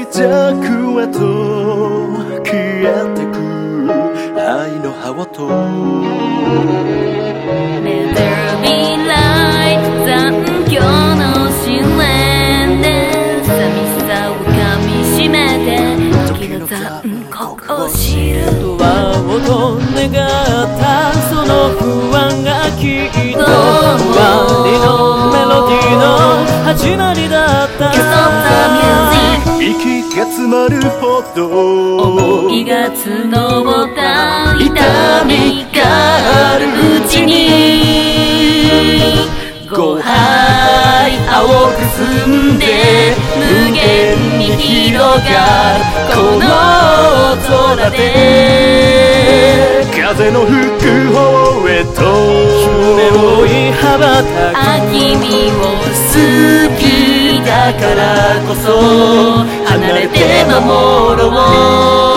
弱へと消えてく愛の羽音 Let there be light 残響の試練で寂しさをかみしめて時の残酷を知るドアをと願ったその不安がきっと終わりのメロディーの始まりだった息が詰まるほど思いが募った痛みがあるうちに5杯青く澄んで無限に広がるこの空で風の吹く方へと夢を追い羽ばたく君を好きだからこそ離れて守ろう